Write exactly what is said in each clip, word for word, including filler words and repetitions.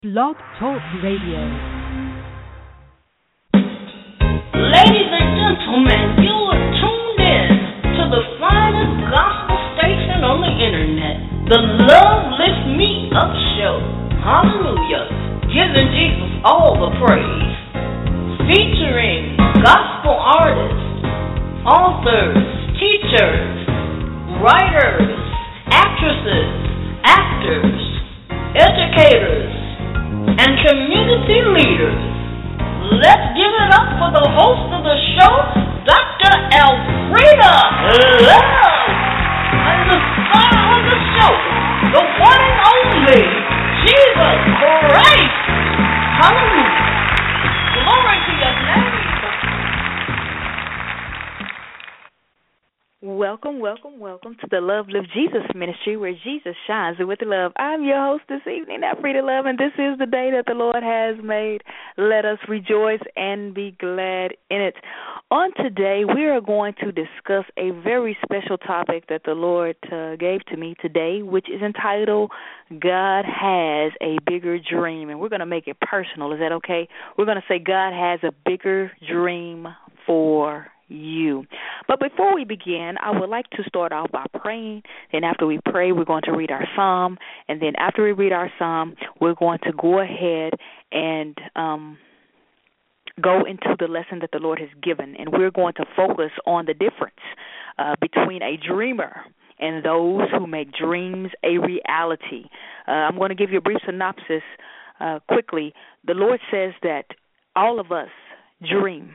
Blog Talk Radio. Ladies and gentlemen, you are tuned in to the finest gospel station on the internet, the Love Lift Me Up Show. Hallelujah. Giving Jesus all the praise. Featuring gospel artists, authors, teachers, writers, actresses, actors, educators, and community leaders. Let's give it up for the host of the show, Doctor Elfrida Love, and the star of the show, the one and only Jesus Christ. Hallelujah. Glory to your name. Welcome, welcome, welcome to the Love Live Jesus Ministry, where Jesus shines with love. I'm your host this evening, Elfrida Love, and this is the day that the Lord has made. Let us rejoice and be glad in it. On today, we are going to discuss a very special topic that the Lord uh, gave to me today, which is entitled, God Has a Bigger Dream. And we're going to make it personal. Is that okay? We're going to say God has a bigger dream for you. But before we begin, I would like to start off by praying. And after we pray, we're going to read our psalm. And then after we read our psalm, we're going to go ahead and um, go into the lesson that the Lord has given. And we're going to focus on the difference uh, between a dreamer and those who make dreams a reality. Uh, I'm going to give you a brief synopsis uh, quickly. The Lord says that all of us dream,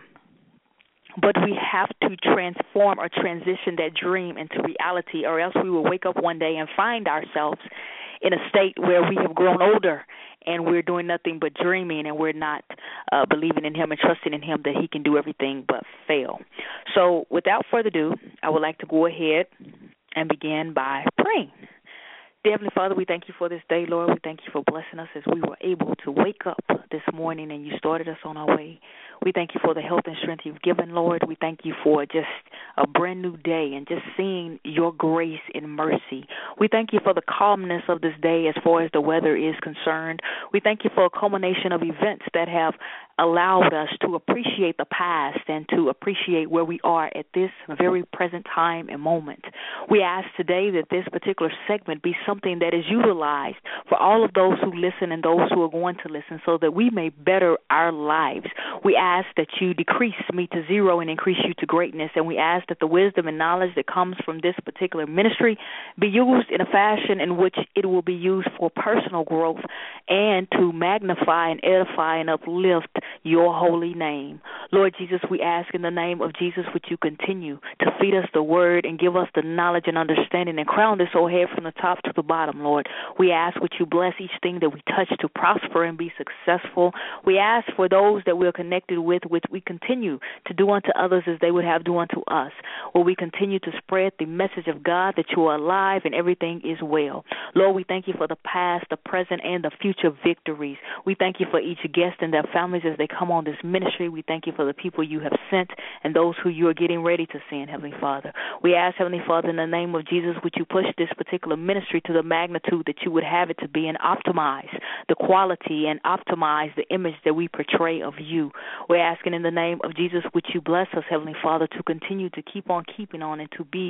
but we have to transform or transition that dream into reality, or else we will wake up one day and find ourselves in a state where we have grown older and we're doing nothing but dreaming, and we're not uh, believing in Him and trusting in Him that He can do everything but fail. So without further ado, I would like to go ahead and begin by praying. Dear Heavenly Father, we thank you for this day, Lord. We thank you for blessing us as we were able to wake up this morning and you started us on our way. We thank you for the health and strength you've given, Lord. We thank you for just a brand new day and just seeing your grace and mercy. We thank you for the calmness of this day as far as the weather is concerned. We thank you for a culmination of events that have allowed us to appreciate the past and to appreciate where we are at this very present time and moment. We ask today that this particular segment be something that is utilized for all of those who listen and those who are going to listen, so that we may better our lives. We ask that you decrease me to zero and increase you to greatness, and we ask that the wisdom and knowledge that comes from this particular ministry be used in a fashion in which it will be used for personal growth and to magnify and edify and uplift your holy name. Lord Jesus, we ask in the name of Jesus, would you continue to feed us the word and give us the knowledge and understanding and crown this whole head from the top to the bottom, Lord. We ask would you bless each thing that we touch to prosper and be successful. We ask for those that we're connected with, which we continue to do unto others as they would have do unto us. Will we continue to spread the message of God that you are alive and everything is well. Lord, we thank you for the past, the present, and the future victories. We thank you for each guest and their families as they come on this ministry. We thank you for the people you have sent and those who you are getting ready to send, Heavenly Father. We ask, Heavenly Father, in the name of Jesus, would you push this particular ministry to the magnitude that you would have it to be, and optimize the quality and optimize the image that we portray of you. We're asking in the name of Jesus, would you bless us, Heavenly Father, to continue to keep on keeping on and to be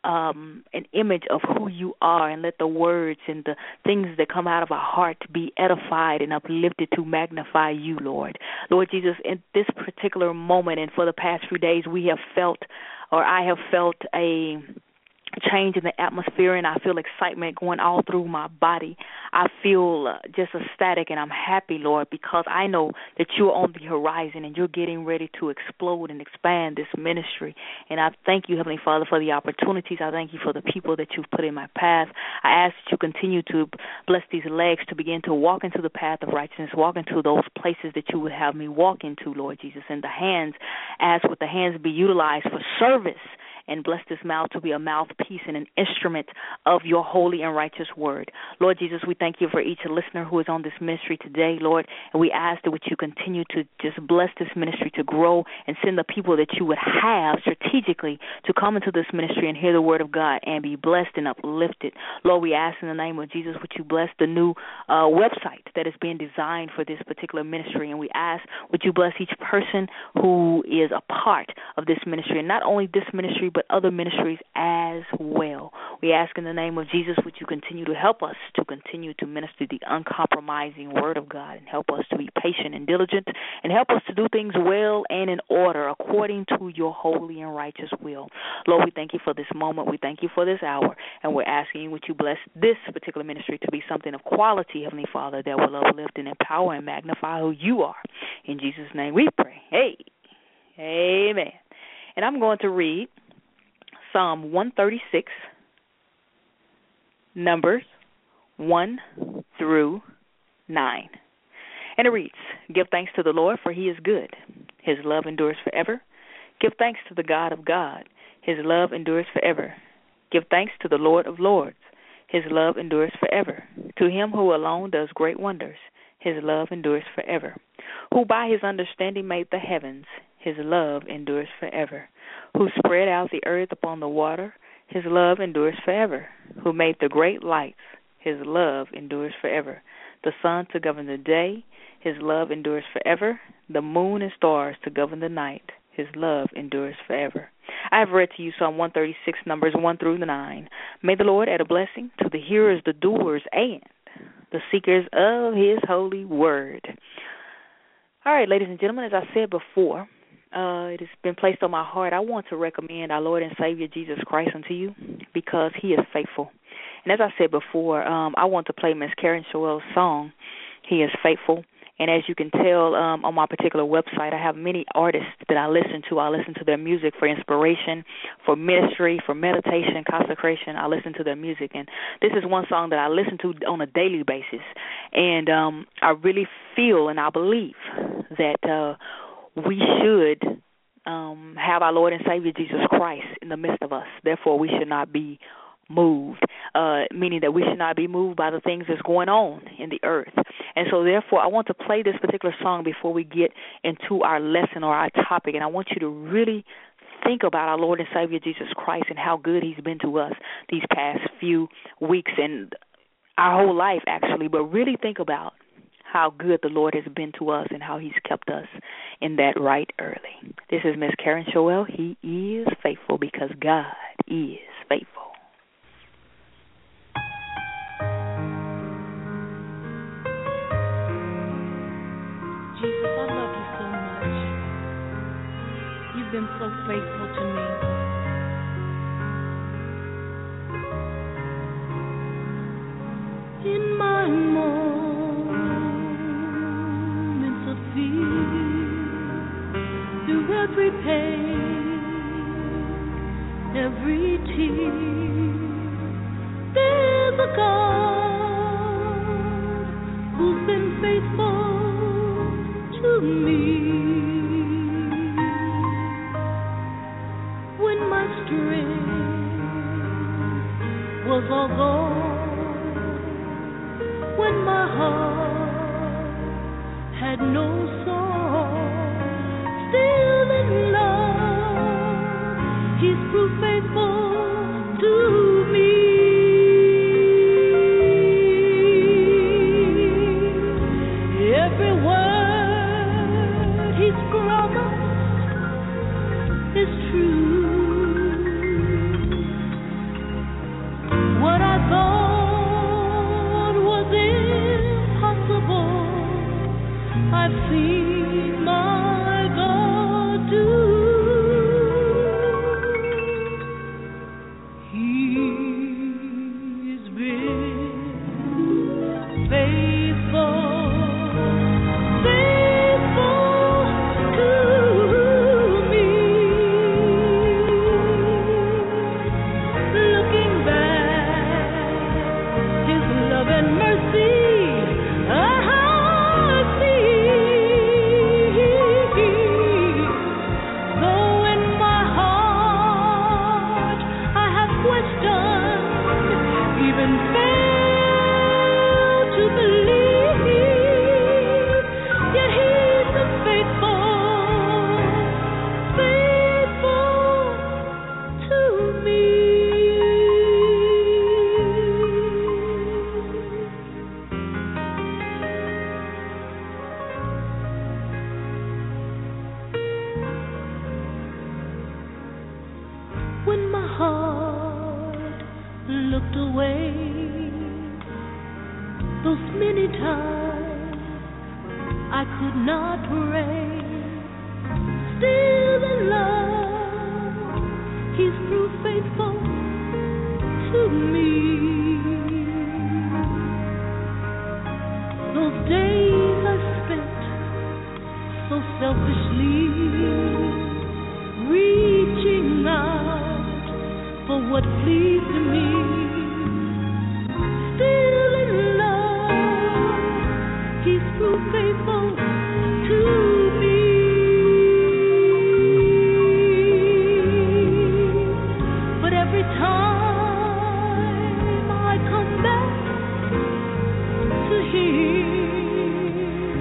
um, an image of who you are, and let the words and the things that come out of our heart be edified and uplifted to magnify you, Lord. Lord Jesus, in this particular moment and for the past few days, we have felt, or I have felt a change in the atmosphere, and I feel excitement going all through my body. I feel uh, just ecstatic, and I'm happy, Lord, because I know that you're on the horizon and you're getting ready to explode and expand this ministry. And I thank you, Heavenly Father, for the opportunities. I thank you for the people that you've put in my path. I ask that you continue to bless these legs to begin to walk into the path of righteousness, walk into those places that you would have me walk into, Lord Jesus. And the hands, ask would the hands be utilized for service and bless this mouth to be a mouthpiece and an instrument of your holy and righteous word. Lord Jesus, we thank you for each listener who is on this ministry today, Lord, and we ask that would you continue to just bless this ministry to grow and send the people that you would have strategically to come into this ministry and hear the word of God and be blessed and uplifted. Lord, we ask in the name of Jesus, would you bless the new uh, website that is being designed for this particular ministry, and we ask, would you bless each person who is a part of this ministry, and not only this ministry, but other ministries as well. We ask in the name of Jesus, would you continue to help us to continue to minister the uncompromising word of God, and help us to be patient and diligent, and help us to do things well and in order according to your holy and righteous will. Lord, we thank you for this moment. We thank you for this hour, and we're asking, would you bless this particular ministry to be something of quality, Heavenly Father, that will uplift and empower and magnify who you are. In Jesus' name we pray. Hey, amen. And I'm going to read Psalm one thirty-six, Numbers one through nine. And it reads, give thanks to the Lord, for he is good. His love endures forever. Give thanks to the God of God. His love endures forever. Give thanks to the Lord of Lords. His love endures forever. To him who alone does great wonders, his love endures forever. Who by his understanding made the heavens, his love endures forever. Who spread out the earth upon the water, his love endures forever. Who made the great lights, his love endures forever. The sun to govern the day, his love endures forever. The moon and stars to govern the night, his love endures forever. I have read to you Psalm one thirty-six, Numbers one through nine. May the Lord add a blessing to the hearers, the doers, and the seekers of his holy word. All right, ladies and gentlemen, as I said before, uh, it has been placed on my heart. I want to recommend our Lord and Savior Jesus Christ unto you because he is faithful. And as I said before, um, I want to play Miss Karen Shoel's song, He is Faithful. And as you can tell um, on my particular website, I have many artists that I listen to. I listen to their music for inspiration, for ministry, for meditation, consecration. I listen to their music. And this is one song that I listen to on a daily basis. And um, I really feel and I believe that uh, we should um, have our Lord and Savior Jesus Christ in the midst of us. Therefore, we should not be moved, uh, meaning that we should not be moved by the things that's going on in the earth. And so, therefore, I want to play this particular song before we get into our lesson or our topic, and I want you to really think about our Lord and Savior Jesus Christ and how good he's been to us these past few weeks and our whole life, actually, but really think about how good the Lord has been to us and how he's kept us in that right early. This is Miss Karen Shoel. He is faithful because God is faithful. Jesus, I love you so much. You've been so faithful to me. In my moments of fear, through every pain, every tear, there's a God who's been faithful to me. When my strength was all gone, when my heart had no song, still in love, he's proved faithful to me. Every word he's promised is true. What I thought was impossible, I've seen my God do. He's been faithful. Mercy, I see. I could not pray. Still in love, He's proved faithful to me. Those days I spent so selfishly, reaching out for what pleased me. Still in love, He's proved faithful to me. But every time I come back to Him,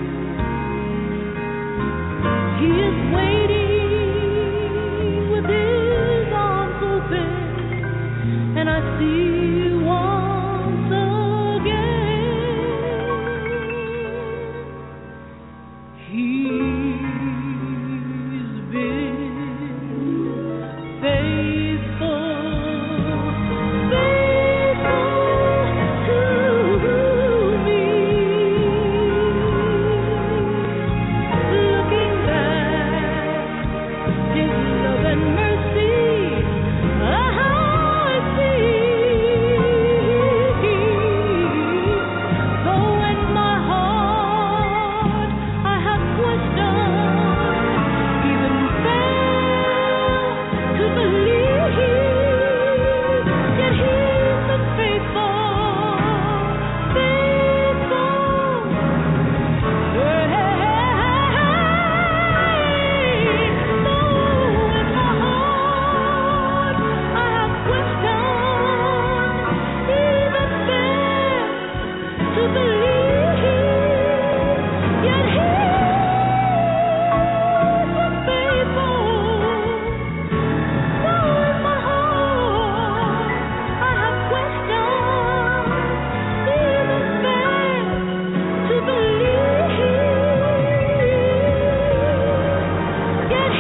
He is waiting with His arms open, and I see once again He's been faithful, faithful to me. Looking back, His love and mercy I see. Though in my heart I have questioned, even failed to believe, yet He's been faithful, faithful. Though in my heart I have questioned, even failed to believe, yet He's been faithful. Though in my heart I have questioned, even failed to believe, yet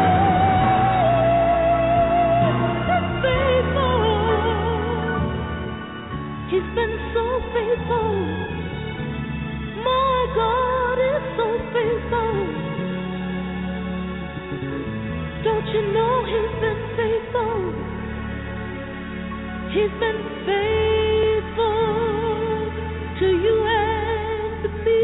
He's been faithful. He's been so faithful. My God is so faithful. Don't you know He's been faithful? He's been faithful to you and me.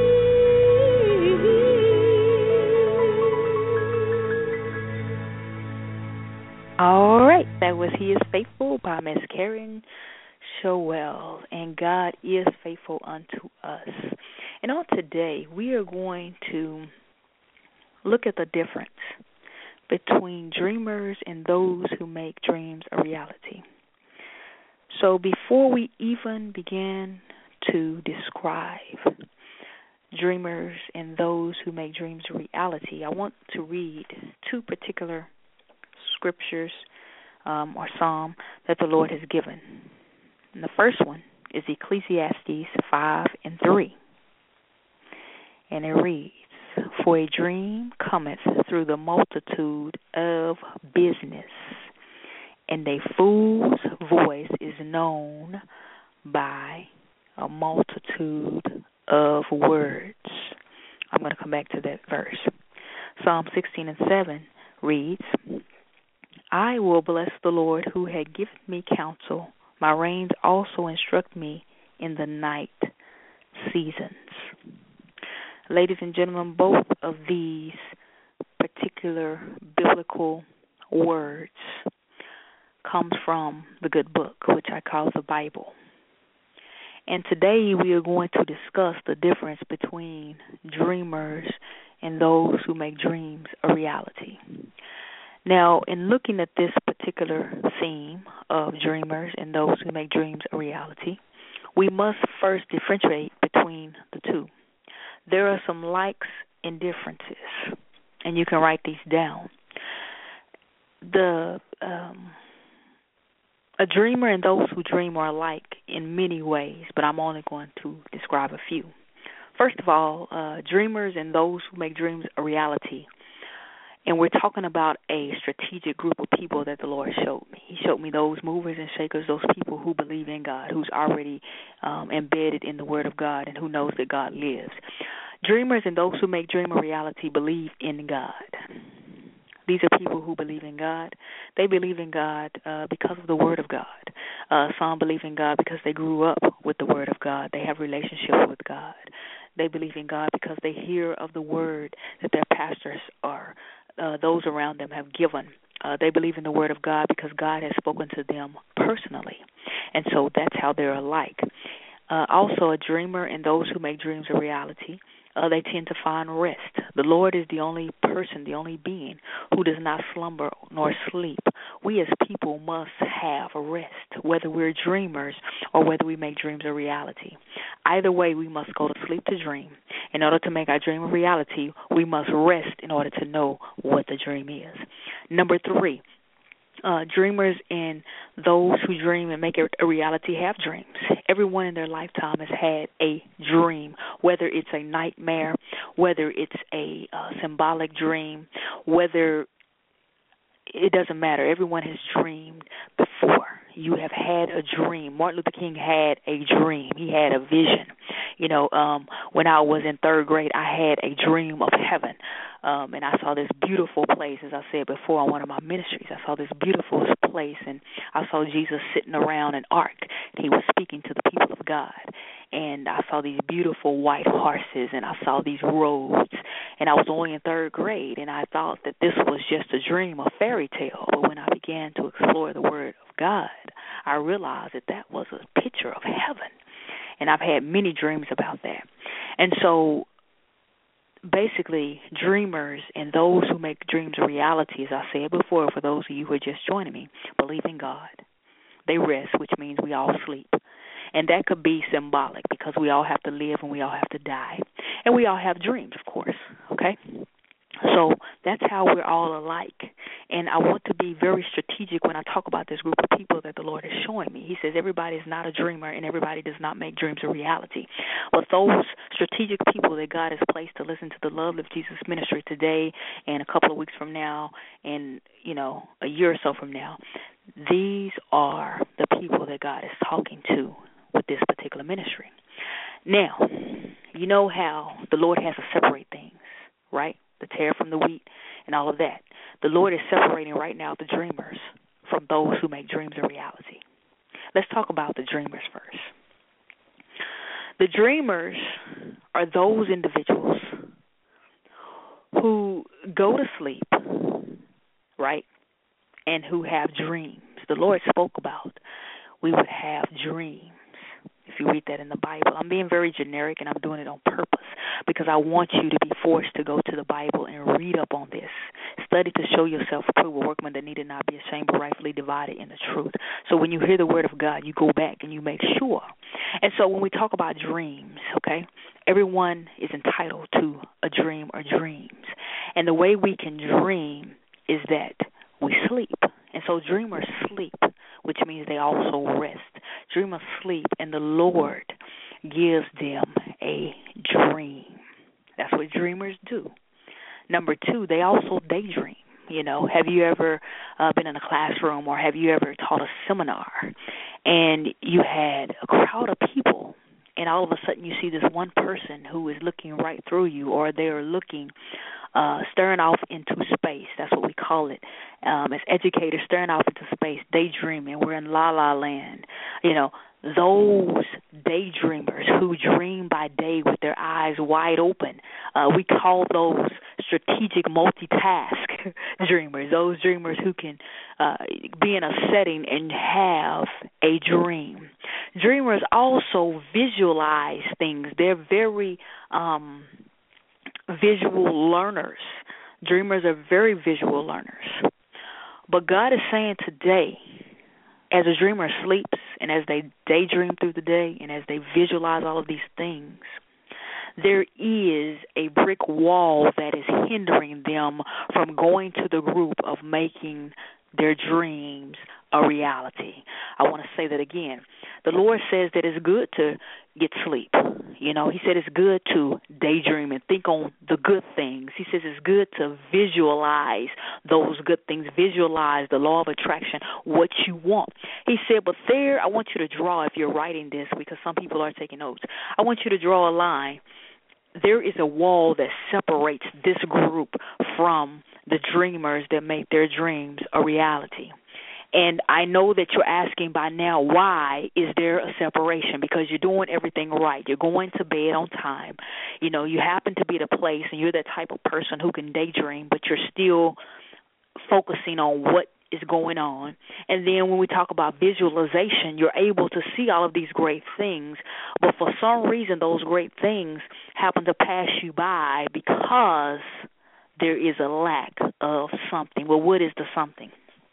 All right, that was He is Faithful by Miss Karen Showell, and God is faithful unto us. And on today, we are going to look at the difference between dreamers and those who make dreams a reality. So before we even begin to describe dreamers and those who make dreams a reality, I want to read two particular scriptures um, or psalm that the Lord has given. And the first one is Ecclesiastes five and three. And it reads, "For a dream cometh through the multitude of business, and a fool's voice is known by a multitude of words." I'm going to come back to that verse. Psalm sixteen and seven reads, "I will bless the Lord who had given me counsel. My reins also instruct me in the night seasons." Ladies and gentlemen, both of these particular biblical words comes from the good book, which I call the Bible. And today we are going to discuss the difference between dreamers and those who make dreams a reality. Now, in looking at this particular theme of dreamers and those who make dreams a reality, we must first differentiate between the two. There are some likes and differences, and you can write these down. The um, a dreamer and those who dream are alike in many ways, but I'm only going to describe a few. First of all, uh, dreamers and those who make dreams a reality. And we're talking about a strategic group of people that the Lord showed me. He showed me those movers and shakers, those people who believe in God, who's already um, embedded in the Word of God and who knows that God lives. Dreamers and those who make dream a reality believe in God. These are people who believe in God. They believe in God uh, because of the Word of God. Uh, some believe in God because they grew up with the Word of God. They have relationships with God. They believe in God because they hear of the Word that their pastors or uh, those around them have given. Uh, they believe in the Word of God because God has spoken to them personally. And so that's how they're alike. Uh, also, a dreamer and those who make dreams a reality, uh, they tend to find rest. The Lord is the only person, the only being who does not slumber nor sleep. We as people must have a rest, whether we're dreamers or whether we make dreams a reality. Either way, we must go to sleep to dream. In order to make our dream a reality, we must rest in order to know what the dream is. Number three, Uh, dreamers and those who dream and make it a reality have dreams. Everyone in their lifetime has had a dream, whether it's a nightmare, whether it's a uh, symbolic dream, whether it doesn't matter. Everyone has dreamed before. You have had a dream. Martin Luther King had a dream. He had a vision. You know, um, when I was in third grade, I had a dream of heaven. Um, and I saw this beautiful place, as I said before, on one of my ministries. I saw this beautiful place, and I saw Jesus sitting around an ark, and he was speaking to the people of God. And I saw these beautiful white horses, and I saw these roads, and I was only in third grade, and I thought that this was just a dream, a fairy tale. But when I began to explore the Word of God, I realized that that was a picture of heaven, and I've had many dreams about that. And so basically, dreamers and those who make dreams a reality, as I said before, for those of you who are just joining me, believe in God. They rest, which means we all sleep. And that could be symbolic because we all have to live and we all have to die. And we all have dreams, of course, okay? So that's how we're all alike. And I want to be very strategic when I talk about this group of people that the Lord is showing me. He says everybody is not a dreamer and everybody does not make dreams a reality. But those strategic people that God has placed to listen to the Love Lift Jesus ministry today and a couple of weeks from now and, you know, a year or so from now, these are the people that God is talking to with this particular ministry. Now, you know how the Lord has to separate things, right? The tare from the wheat and all of that. The Lord is separating right now the dreamers from those who make dreams a reality. Let's talk about the dreamers first. The dreamers are those individuals who go to sleep, right, and who have dreams. The Lord spoke about we would have dreams. If you read that in the Bible, I'm being very generic and I'm doing it on purpose because I want you to be forced to go to the Bible and read up on this. Study to show yourself approved, a workman that needed not be ashamed but rightfully divided in the truth. So when you hear the word of God, you go back and you make sure. And so when we talk about dreams, okay, everyone is entitled to a dream or dreams. And the way we can dream is that we sleep. And so dreamers sleep, which means they also rest. Dreamers sleep, and the Lord gives them a dream. That's what dreamers do. Number two, they also daydream. You know, have you ever uh, been in a classroom or have you ever taught a seminar and you had a crowd of people and all of a sudden you see this one person who is looking right through you or they are looking Uh, staring off into space. That's what we call it. Um, as educators, staring off into space, daydreaming. We're in La La Land. You know, those daydreamers who dream by day with their eyes wide open, uh, we call those strategic multitask dreamers, those dreamers who can uh, be in a setting and have a dream. Dreamers also visualize things. They're very... Um, visual learners. Dreamers are very visual learners. But God is saying today, as a dreamer sleeps and as they daydream through the day and as they visualize all of these things, there is a brick wall that is hindering them from going to the group of making their dreams a reality. I want to say that again. The Lord says that it's good to get sleep. You know, he said it's good to daydream and think on the good things. He says it's good to visualize those good things, visualize the law of attraction, what you want. He said, but there, I want you to draw, if you're writing this, because some people are taking notes, I want you to draw a line there is a wall that separates this group from the dreamers that make their dreams a reality. And I know that you're asking by now, why is there a separation? Because you're doing everything right. You're going to bed on time. You know, you happen to be at a place, and you're that type of person who can daydream, but you're still focusing on what is going on. And then when we talk about visualization, you're able to see all of these great things, but for some reason those great things happen to pass you by because there is a lack of something. Well, what is the something?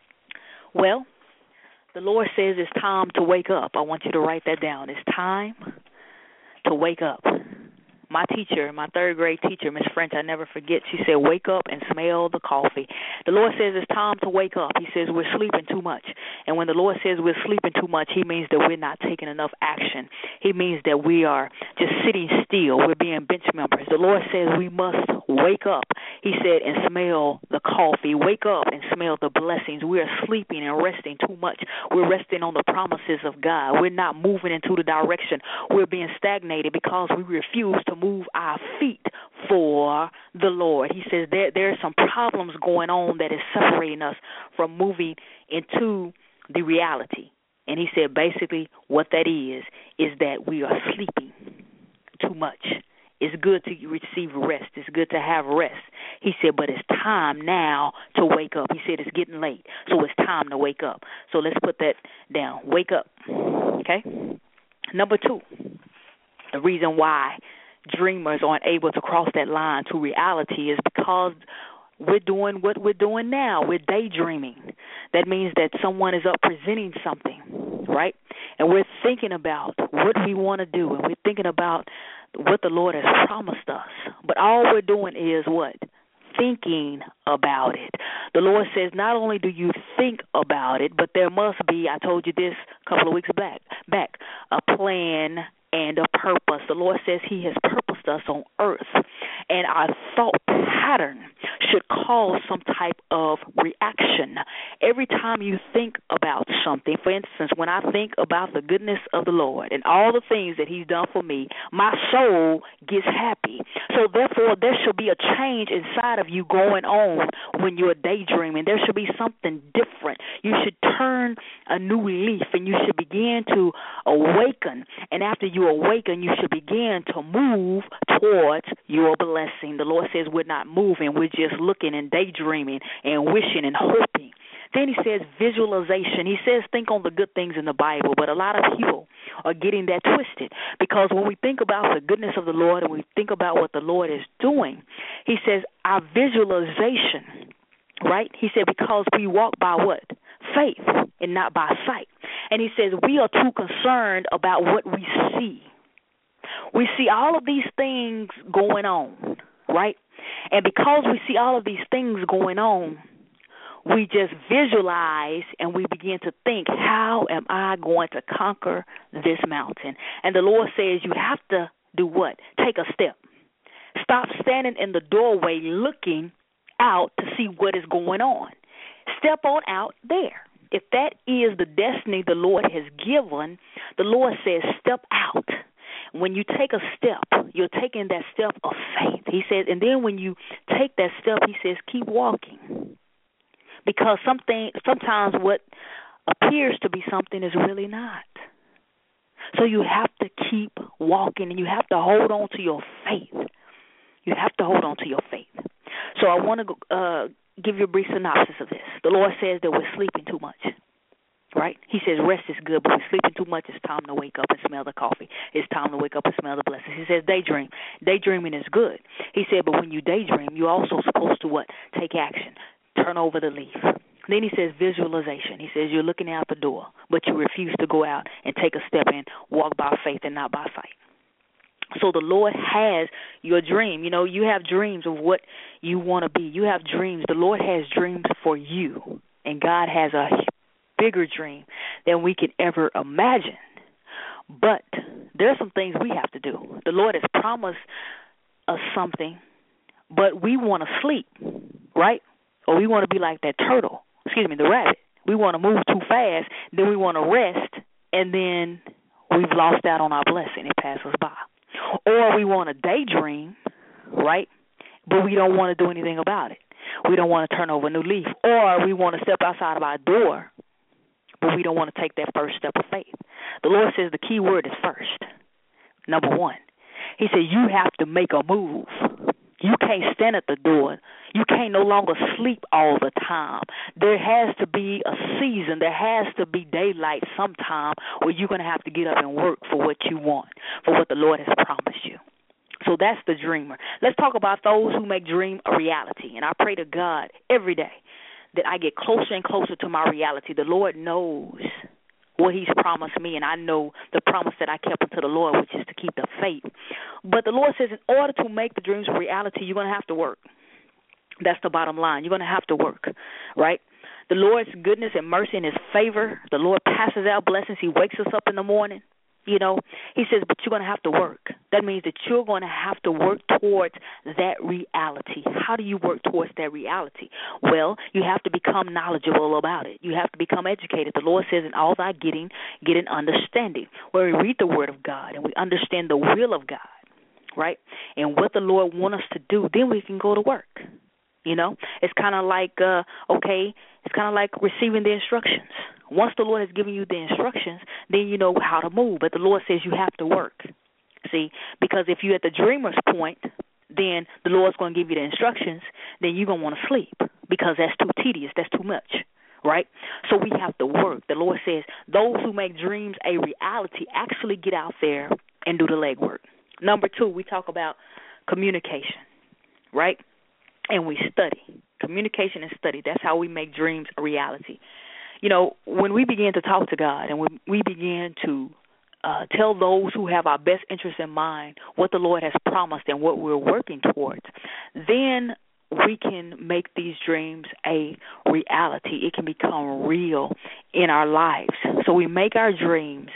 Well, the Lord says it's time to wake up. I want you to write that down. It's time to wake up. My teacher, my third grade teacher, Miss French, I never forget, she said, wake up and smell the coffee. The Lord says it's time to wake up. He says we're sleeping too much. And when the Lord says we're sleeping too much, he means that we're not taking enough action. He means that we are just sitting still. We're being bench members. The Lord says we must wake up, he said, and smell the coffee. Wake up and smell the blessings. We are sleeping and resting too much. We're resting on the promises of God. We're not moving into the direction. We're being stagnated because we refuse to move our feet for the Lord. He says there there are some problems going on that is separating us from moving into the reality. And he said basically what that is, is that we are sleeping too much. It's good to receive rest. It's good to have rest. He said, but it's time now to wake up. He said it's getting late, so it's time to wake up. So let's put that down. Wake up, okay? Number two, the reason why dreamers aren't able to cross that line to reality is because we're doing what we're doing now. We're daydreaming. That means that someone is up presenting something, right? And we're thinking about what we want to do, and we're thinking about what the Lord has promised us. But all we're doing is what? Thinking about it. The Lord says not only do you think about it, but there must be, I told you this a couple of weeks back, back a plan and a purpose. The Lord says he has purposed us on earth, and our thought pattern should cause some type of reaction. Every time you think about something, for instance, when I think about the goodness of the Lord and all the things that he's done for me, my soul gets happy. So therefore, there should be a change inside of you going on when you're daydreaming. There should be something different. You should turn a new leaf, and you should begin to awaken. And after you awaken, you should begin to move towards your blessing. The Lord says we're not moving. We're just looking and daydreaming and wishing and hoping. Then he says visualization. He says think on the good things in the Bible, but a lot of people are getting that twisted, because when we think about the goodness of the Lord and we think about what the Lord is doing, he says our visualization, right? He said because we walk by what? Faith and not by sight. And he says we are too concerned about what we see. We see all of these things going on, right? And because we see all of these things going on, we just visualize and we begin to think, how am I going to conquer this mountain? And the Lord says you have to do what? Take a step. Stop standing in the doorway looking out to see what is going on. Step on out there. If that is the destiny the Lord has given, the Lord says step out. When you take a step, you're taking that step of faith. He says, and then when you take that step, he says, keep walking. Because something, sometimes what appears to be something is really not. So you have to keep walking, and you have to hold on to your faith. You have to hold on to your faith. So I want to uh, give you a brief synopsis of this. The Lord says that we're sleeping too much. Right? He says rest is good, but we're sleeping too much. It's time to wake up and smell the coffee. It's time to wake up and smell the blessings. He says daydream. Daydreaming is good. He said, but when you daydream, you're also supposed to what? Take action. Turn over the leaf. Then he says visualization. He says you're looking out the door, but you refuse to go out and take a step in, walk by faith and not by sight. So the Lord has your dream. You know, you have dreams of what you want to be. You have dreams. The Lord has dreams for you, and God has a bigger dream than we can ever imagine. But there are some things we have to do. The Lord has promised us something, but we want to sleep, right? Or we want to be like that turtle, excuse me, the rabbit. We want to move too fast, then we want to rest, and then we've lost out on our blessing. It passes by. Or we want to daydream, right? But we don't want to do anything about it. We don't want to turn over a new leaf. Or we want to step outside of our door, but we don't want to take that first step of faith. The Lord says the key word is first. Number one. He said you have to make a move. You can't stand at the door. You can't no longer sleep all the time. There has to be a season. There has to be daylight sometime where you're going to have to get up and work for what you want, for what the Lord has promised you. So that's the dreamer. Let's talk about those who make dream a reality. And I pray to God every day that I get closer and closer to my reality. The Lord knows what he's promised me, and I know the promise that I kept unto the Lord, which is to keep the faith. But the Lord says in order to make the dreams a reality, you're going to have to work. That's the bottom line. You're going to have to work, right? The Lord's goodness and mercy and his favor, the Lord passes out blessings. He wakes us up in the morning. You know, he says, but you're going to have to work. That means that you're going to have to work towards that reality. How do you work towards that reality? Well, you have to become knowledgeable about it. You have to become educated. The Lord says, in all thy getting, get an understanding. Where we read the word of God and we understand the will of God, right? And what the Lord wants us to do, then we can go to work. You know, it's kind of like, uh, okay, it's kind of like receiving the instructions. Once the Lord has given you the instructions, then you know how to move. But the Lord says you have to work. See, because if you're at the dreamer's point, then the Lord's going to give you the instructions, then you're going to want to sleep because that's too tedious. That's too much, right? So we have to work. The Lord says those who make dreams a reality actually get out there and do the legwork. Number two, we talk about communication, right? And we study. Communication and study. That's how we make dreams a reality. You know, when we begin to talk to God and when we begin to uh, tell those who have our best interests in mind what the Lord has promised and what we're working towards, then we can make these dreams a reality. It can become real in our lives. So we make our dreams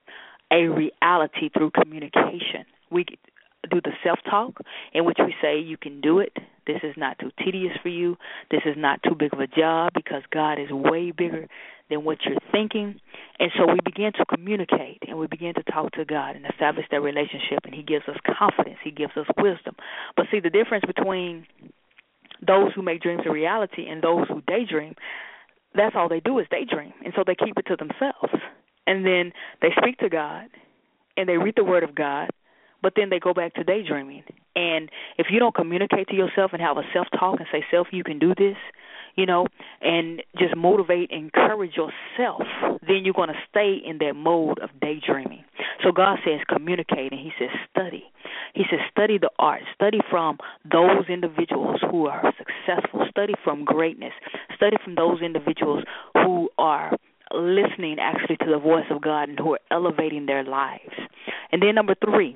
a reality through communication. We do the self-talk in which we say you can do it. This is not too tedious for you. This is not too big of a job because God is way bigger than what you're thinking. And so we begin to communicate and we begin to talk to God and establish that relationship, and he gives us confidence. He gives us wisdom. But see, the difference between those who make dreams a reality and those who daydream, that's all they do is daydream. And so they keep it to themselves. And then they speak to God and they read the word of God, but then they go back to daydreaming. And if you don't communicate to yourself and have a self-talk and say, self, you can do this, you know, and just motivate, encourage yourself, then you're going to stay in that mode of daydreaming. So God says communicate, and he says study. He says study the art. Study from those individuals who are successful. Study from greatness. Study from those individuals who are listening actually to the voice of God and who are elevating their lives. And then number three,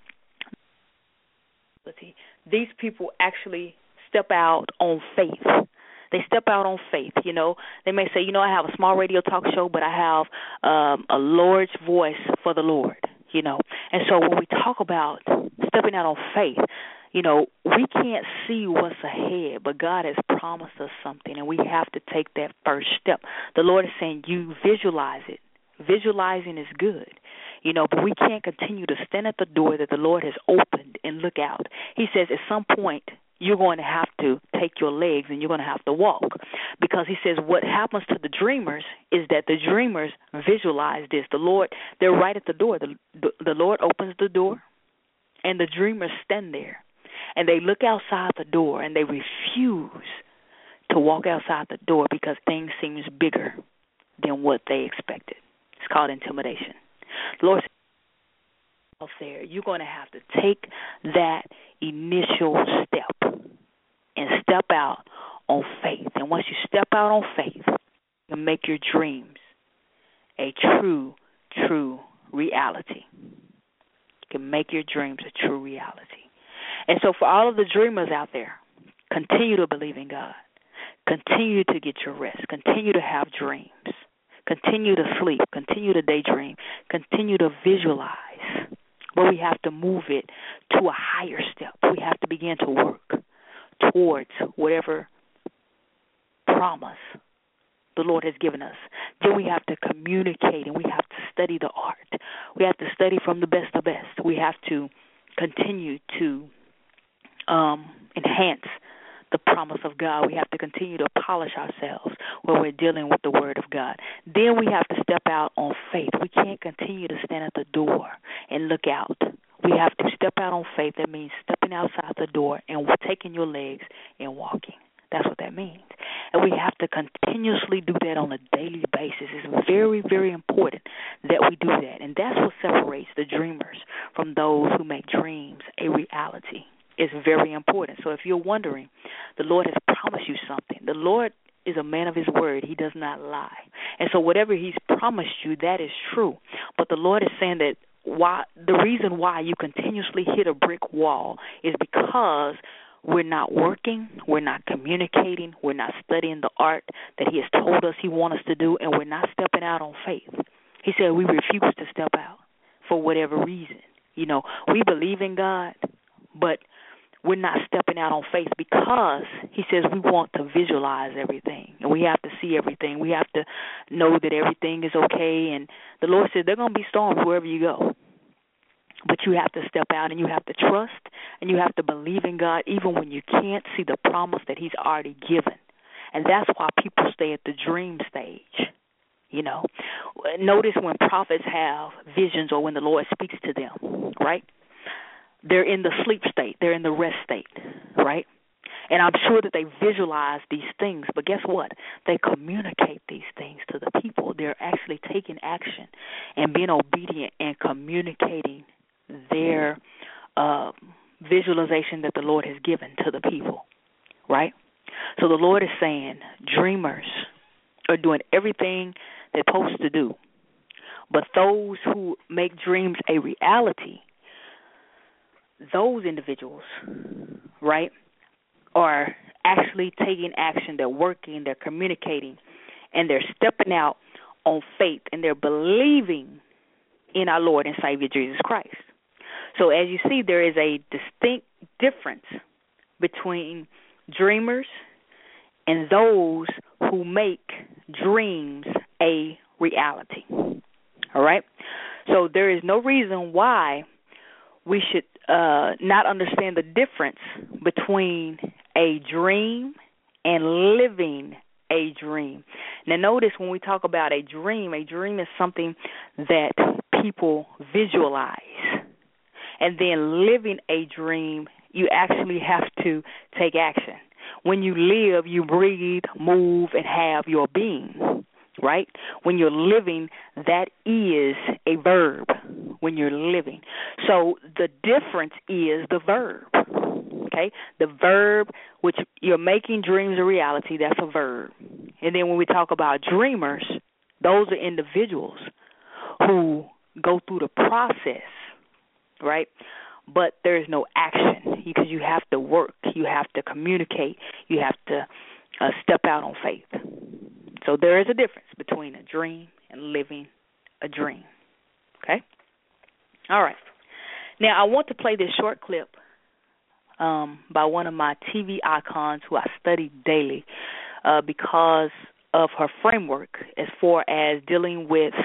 these people actually step out on faith. They step out on faith, you know. They may say, you know, I have a small radio talk show, but I have um, a large voice for the Lord, you know. And so when we talk about stepping out on faith, you know, we can't see what's ahead, but God has promised us something, and we have to take that first step. The Lord is saying you visualize it. Visualizing is good, you know, but we can't continue to stand at the door that the Lord has opened and look out. He says at some point you're going to have to take your legs and you're going to have to walk, because he says what happens to the dreamers is that the dreamers visualize this. The Lord, they're right at the door. The, the, the Lord opens the door, and the dreamers stand there, and they look outside the door, and they refuse to walk outside the door because things seem bigger than what they expected. It's called intimidation. The Lord says, there, you're going to have to take that initial step and step out on faith. And once you step out on faith, you make your dreams a true, true reality. You can make your dreams a true reality. And so for all of the dreamers out there, continue to believe in God. Continue to get your rest. Continue to have dreams. Continue to sleep. Continue to daydream. Continue to visualize. But we have to move it to a higher step. We have to begin to work towards whatever promise the Lord has given us. Then we have to communicate, and we have to study the art. We have to study from the best of best. We have to continue to um, enhance the promise of God. We have to continue to polish ourselves when we're dealing with the Word of God. Then we have to step out on faith. We can't continue to stand at the door and look out. We have to step out on faith. That means stepping outside the door and taking your legs and walking. That's what that means. And we have to continuously do that on a daily basis. It's very, very important that we do that. And that's what separates the dreamers from those who make dreams a reality. It's very important. So if you're wondering, the Lord has promised you something. The Lord is a man of his word. He does not lie. And so whatever he's promised you, that is true. But the Lord is saying that why the reason why you continuously hit a brick wall is because we're not working, we're not communicating, we're not studying the art that he has told us he wants us to do, and we're not stepping out on faith. He said we refuse to step out for whatever reason. You know, we believe in God, but we're not stepping out on faith because he says we want to visualize everything, and we have to see everything. We have to know that everything is okay, and the Lord said there are going to be storms wherever you go. But you have to step out and you have to trust and you have to believe in God even when you can't see the promise that he's already given. And that's why people stay at the dream stage. You know, notice when prophets have visions or when the Lord speaks to them, right? They're in the sleep state. They're in the rest state, right? And I'm sure that they visualize these things, but guess what? They communicate these things to the people. They're actually taking action and being obedient and communicating their uh, visualization that the Lord has given to the people, right? So the Lord is saying dreamers are doing everything they're supposed to do, but those who make dreams a reality, those individuals, right, are actually taking action. They're working, they're communicating, and they're stepping out on faith, and they're believing in our Lord and Savior Jesus Christ. So as you see, there is a distinct difference between dreamers and those who make dreams a reality. All right? So there is no reason why we should uh, not understand the difference between a dream and living a dream. Now notice when we talk about a dream, a dream is something that people visualize. And then living a dream, you actually have to take action. When you live, you breathe, move, and have your being, right? When you're living, that is a verb when you're living. So the difference is the verb, okay? The verb, which you're making dreams a reality, that's a verb. And then when we talk about dreamers, those are individuals who go through the process, right? But there is no action because you have to work, you have to communicate, you have to uh, step out on faith. So there is a difference between a dream and living a dream, okay? All right. Now I want to play this short clip um, by one of my T V icons who I study daily uh, because of her framework as far as dealing with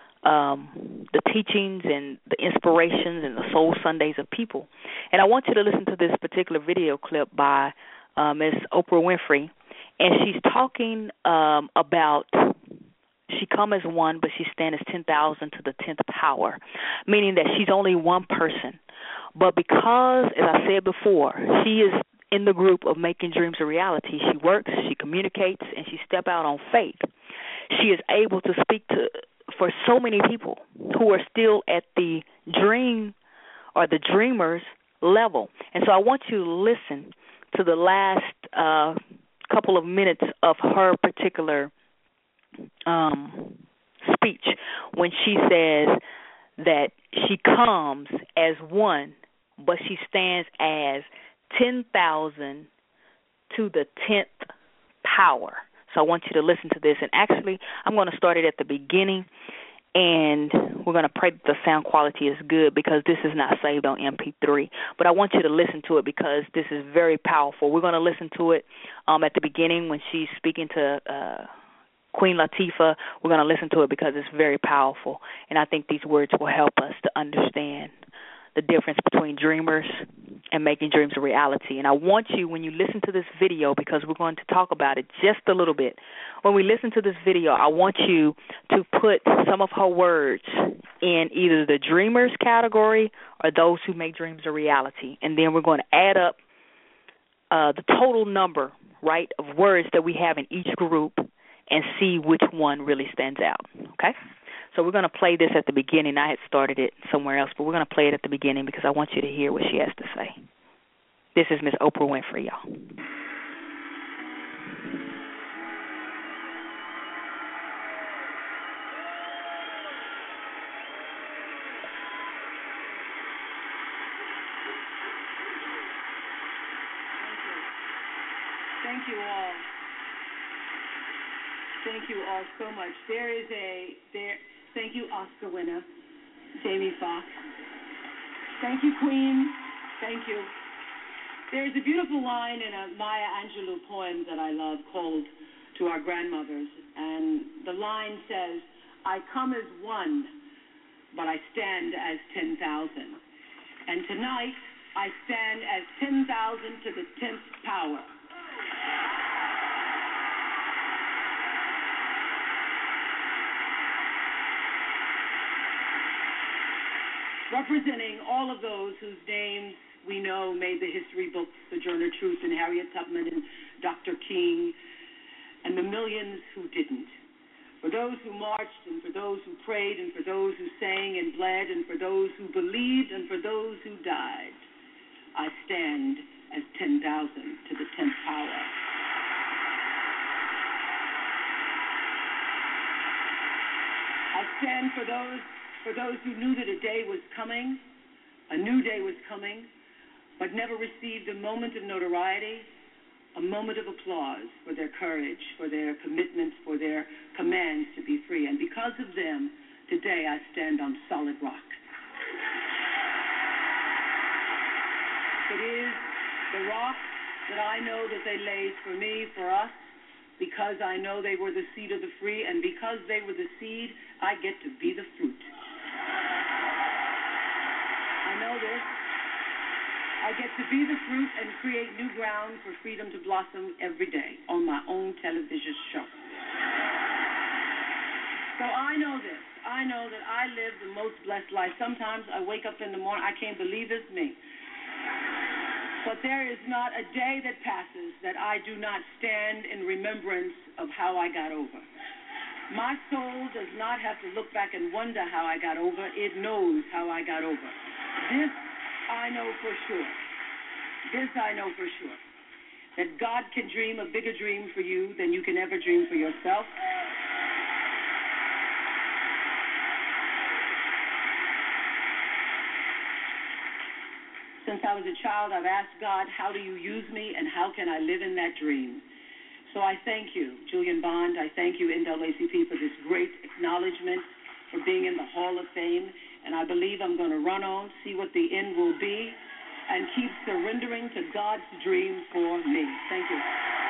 Um, the teachings and the inspirations and the Soul Sundays of people. And I want you to listen to this particular video clip by uh, Miss Oprah Winfrey. And she's talking um, about she come as one, but she stand as ten thousand to the tenth power, meaning that she's only one person. But because, as I said before, she is in the group of making dreams a reality, she works, she communicates, and she step out on faith. She is able to speak to for so many people who are still at the dream or the dreamers level. And so I want you to listen to the last uh, couple of minutes of her particular um, speech when she says that she comes as one, but she stands as ten thousand to the tenth power. So I want you to listen to this. And actually, I'm going to start it at the beginning, and we're going to pray that the sound quality is good because this is not saved on M P three. But I want you to listen to it because this is very powerful. We're going to listen to it um, at the beginning when she's speaking to uh, Queen Latifah. We're going to listen to it because it's very powerful, and I think these words will help us to understand the difference between dreamers and making dreams a reality. And I want you, when you listen to this video, because we're going to talk about it just a little bit, when we listen to this video, I want you to put some of her words in either the dreamers category or those who make dreams a reality. And then we're going to add up uh, the total number, right, of words that we have in each group and see which one really stands out, okay? So we're going to play this at the beginning. I had started it somewhere else, but we're going to play it at the beginning because I want you to hear what she has to say. This is Miss Oprah Winfrey, y'all. Thank you all. Thank you all so much. There is a there. Thank you, Oscar winner, Jamie Foxx. Thank you, Queen. Thank you. There's a beautiful line in a Maya Angelou poem that I love called "To Our Grandmothers," and the line says, "I come as one, but I stand as ten thousand. And tonight, I stand as ten thousand to the tenth power." Representing all of those whose names we know made the history books, Sojourner Truth and Harriet Tubman and Doctor King, and the millions who didn't. For those who marched and for those who prayed and for those who sang and bled and for those who believed and for those who died, I stand as ten thousand to the tenth power. I stand for those For those who knew that a day was coming, a new day was coming, but never received a moment of notoriety, a moment of applause for their courage, for their commitment, for their commands to be free. And because of them, today I stand on solid rock. It is the rock that I know that they laid for me, for us, because I know they were the seed of the free, and because they were the seed, I get to be the fruit. I know this. I get to be the fruit and create new ground for freedom to blossom every day on my own television show. So I know this. I know that I live the most blessed life. Sometimes I wake up in the morning, I can't believe it's me. But there is not a day that passes that I do not stand in remembrance of how I got over. My soul does not have to look back and wonder how I got over. It knows how I got over. This I know for sure. This I know for sure. That God can dream a bigger dream for you than you can ever dream for yourself. Since I was a child, I've asked God, how do you use me and how can I live in that dream? So I thank you, Julian Bond. I thank you, N double A C P, for this great acknowledgement, for being in the Hall of Fame. And I believe I'm going to run on, see what the end will be, and keep surrendering to God's dream for me. Thank you.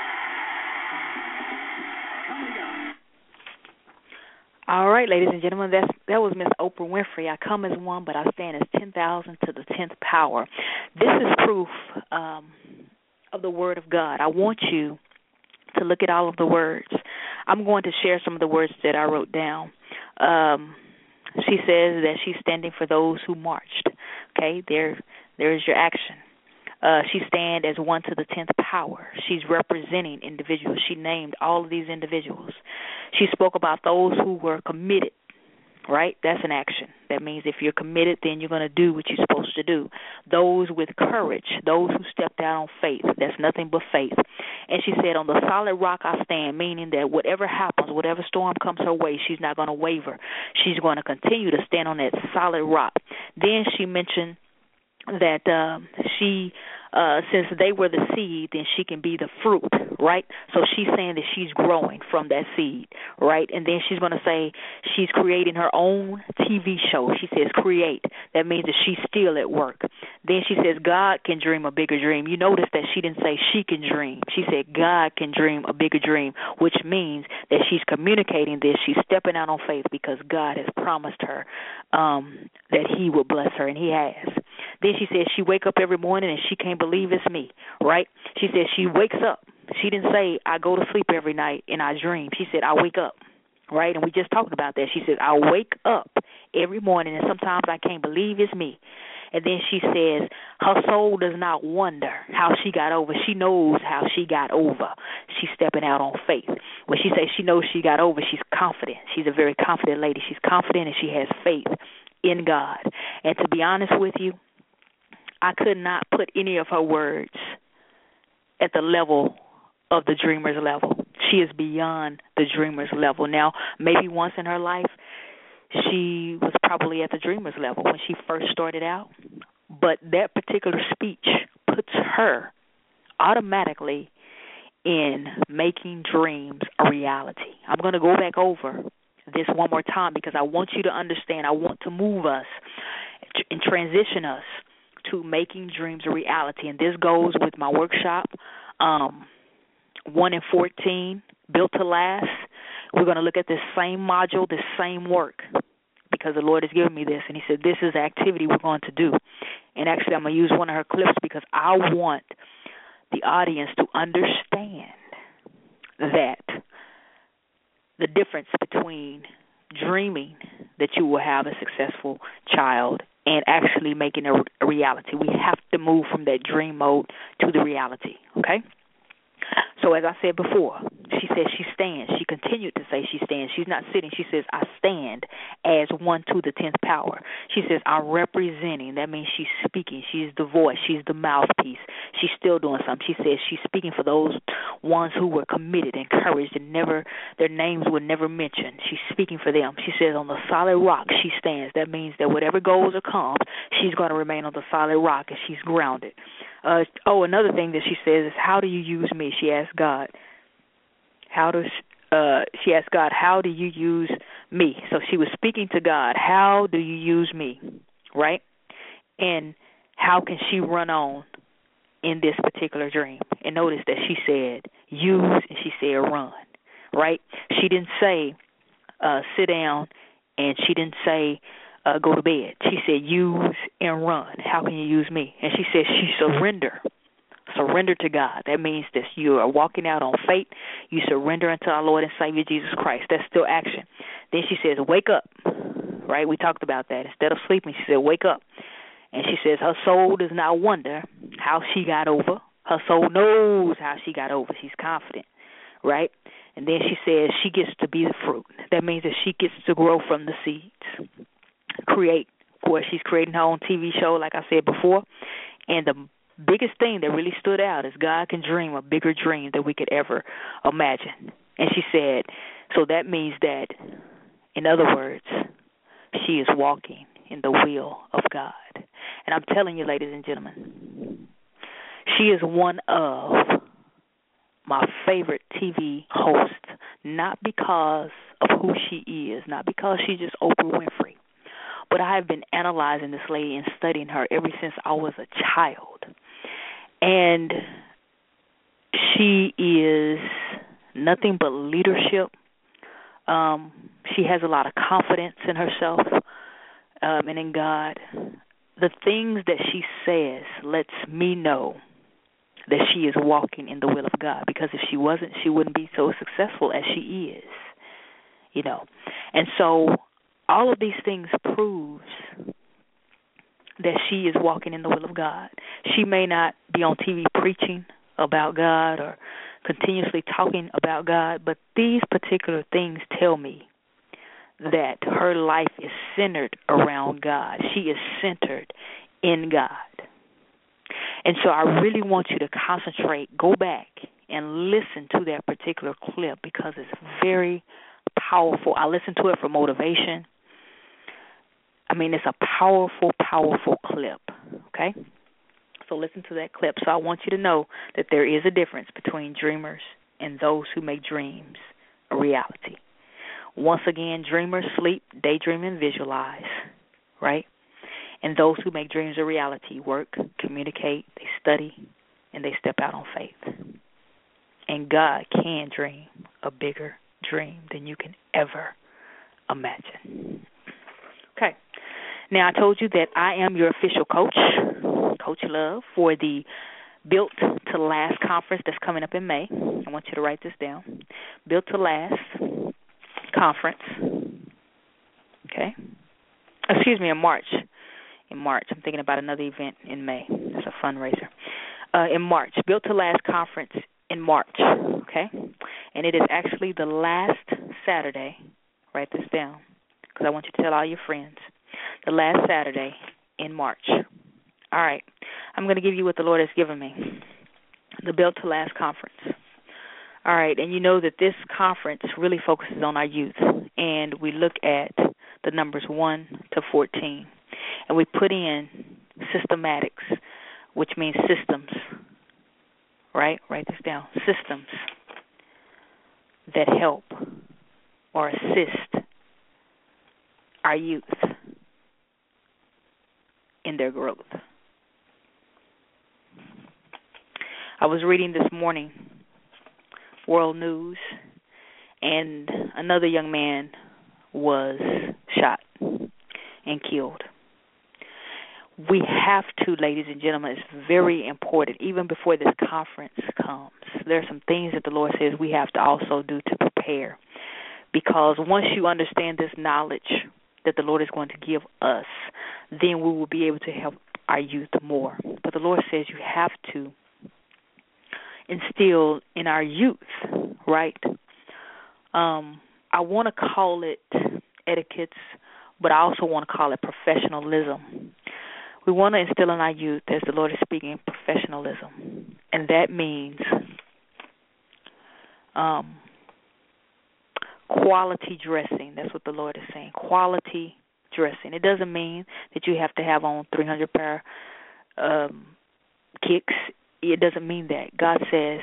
All right, ladies and gentlemen, that's, that was Miss Oprah Winfrey. I come as one, but I stand as ten thousand to the tenth power. This is proof um, of the Word of God. I want you to look at all of the words. I'm going to share some of the words that I wrote down. Um, she says that she's standing for those who marched. Okay, there, there is your action. Uh, she stand as one to the tenth power. She's representing individuals. She named all of these individuals. She spoke about those who were committed, right? That's an action. That means if you're committed, then you're going to do what you're supposed to do. Those with courage, those who stepped out on faith, that's nothing but faith. And she said, on the solid rock I stand, meaning that whatever happens, whatever storm comes her way, she's not going to waver. She's going to continue to stand on that solid rock. Then she mentioned that um, she, uh, since they were the seed, then she can be the fruit, right? So she's saying that she's growing from that seed, right? And then she's going to say she's creating her own T V show. She says create. That means that she's still at work. Then she says God can dream a bigger dream. You notice that she didn't say she can dream. She said God can dream a bigger dream, which means that she's communicating this. She's stepping out on faith because God has promised her um, that he will bless her, and he has. Then she said she wake up every morning and she can't believe it's me, right? She said she wakes up. She didn't say I go to sleep every night and I dream. She said I wake up, right? And we just talked about that. She said I wake up every morning and sometimes I can't believe it's me. And then she says her soul does not wonder how she got over. She knows how she got over. She's stepping out on faith. When she says she knows she got over, she's confident. She's a very confident lady. She's confident and she has faith in God. And to be honest with you, I could not put any of her words at the level of the dreamer's level. She is beyond the dreamer's level. Now, maybe once in her life, she was probably at the dreamer's level when she first started out. But that particular speech puts her automatically in making dreams a reality. I'm going to go back over this one more time because I want you to understand. I want to move us and transition us to making dreams a reality. And this goes with my workshop, um, one in fourteen, Built to Last. We're going to look at this same module, this same work, because the Lord has given me this. And he said, this is the activity we're going to do. And actually, I'm going to use one of her clips because I want the audience to understand that the difference between dreaming that you will have a successful child and actually making it a reality. We have to move from that dream mode to the reality, okay? So as I said before, she says she stands. She continued to say she stands. She's not sitting. She says, I stand as one to the tenth power. She says, I'm representing. That means she's speaking. She's the voice. She's the mouthpiece. She's still doing something. She says she's speaking for those ones who were committed, encouraged, and never their names were never mentioned. She's speaking for them. She says on the solid rock she stands. That means that whatever goes or comes, she's going to remain on the solid rock and she's grounded. Uh, oh, another thing that she says is, how do you use me? She asked God. How does uh, she asked God, how do you use me? So she was speaking to God. How do you use me? Right? And how can she run on in this particular dream? And notice that she said use and she said run. Right? She didn't say uh, sit down, and she didn't say Uh, go to bed. She said, use and run. How can you use me? And she said, she surrender. Surrender to God. That means that you are walking out on faith. You surrender unto our Lord and Savior Jesus Christ. That's still action. Then she says, wake up. Right? We talked about that. Instead of sleeping, she said, wake up. And she says, her soul does not wonder how she got over. Her soul knows how she got over. She's confident. Right? And then she says she gets to be the fruit. That means that she gets to grow from the seeds. Create. Of course, she's creating her own T V show, like I said before. And the biggest thing that really stood out is God can dream a bigger dream than we could ever imagine. And she said, so that means that, in other words, she is walking in the will of God. And I'm telling you, ladies and gentlemen, she is one of my favorite T V hosts, not because of who she is, not because she's just Oprah Winfrey, but I have been analyzing this lady and studying her ever since I was a child. And she is nothing but leadership. Um, she has a lot of confidence in herself um, and in God. The things that she says lets me know that she is walking in the will of God, because if she wasn't, she wouldn't be so successful as she is, you know. And so all of these things proves that she is walking in the will of God. She may not be on T V preaching about God or continuously talking about God, but these particular things tell me that her life is centered around God. She is centered in God. And so I really want you to concentrate, go back and listen to that particular clip because it's very powerful. I listened to it for motivation. I mean, it's a powerful, powerful clip, okay? So listen to that clip. So I want you to know that there is a difference between dreamers and those who make dreams a reality. Once again, dreamers sleep, daydream, and visualize, right? And those who make dreams a reality work, communicate, they study, and they step out on faith. And God can dream a bigger dream than you can ever imagine. Okay. Now, I told you that I am your official coach, Coach Love, for the Built to Last conference that's coming up in May. I want you to write this down. Built to Last conference. Okay. Excuse me, in March. In March. I'm thinking about another event in May. It's a fundraiser. Uh, in March. Built to Last conference in March. Okay. And it is actually the last Saturday. Write this down because I want you to tell all your friends. The last Saturday in March. All right. I'm going to give you what the Lord has given me. The Built to Last conference. All right. And you know that this conference really focuses on our youth. And we look at the numbers one to fourteen. And we put in systematics, which means systems. Right? Write this down. Systems that help or assist our youth in their growth. I was reading this morning World News, and another young man was shot and killed. We have to, ladies and gentlemen, it's very important, even before this conference comes. There are some things that the Lord says we have to also do to prepare. Because once you understand this knowledge that the Lord is going to give us, then we will be able to help our youth more. But the Lord says you have to instill in our youth, right? Um, I want to call it etiquettes, but I also want to call it professionalism. We want to instill in our youth, as the Lord is speaking, professionalism. And that means um, quality dressing. That's what the Lord is saying. Quality dressing. It doesn't mean that you have to have on three hundred pair um, kicks. It doesn't mean that. God says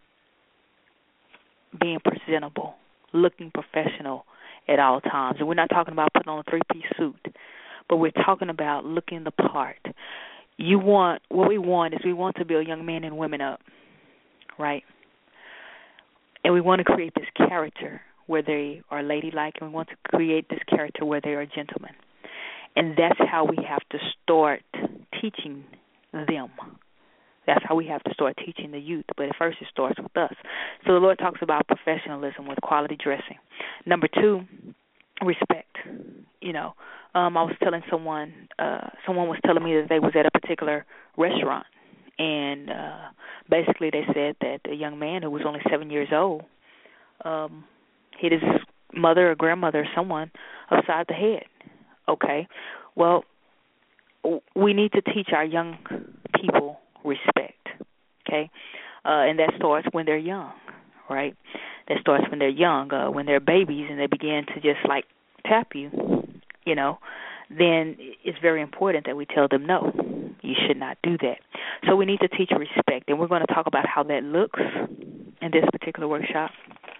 being presentable, looking professional at all times. And we're not talking about putting on a three-piece suit, but we're talking about looking the part. You want, what we want is we want to build young men and women up, right? And we want to create this character where they are ladylike, and we want to create this character where they are gentlemen. And that's how we have to start teaching them. That's how we have to start teaching the youth. But at first it starts with us. So the Lord talks about professionalism with quality dressing. Number two, respect. You know, um, I was telling someone, uh, someone was telling me that they was at a particular restaurant. And uh, basically they said that a young man who was only seven years old um, hit his mother or grandmother or someone upside the head. Okay. Well, we need to teach our young people respect, okay? Uh, and that starts when they're young, right? That starts when they're young, uh, when they're babies and they begin to just, like, tap you, you know, then it's very important that we tell them, no, you should not do that. So we need to teach respect, and we're going to talk about how that looks in this particular workshop,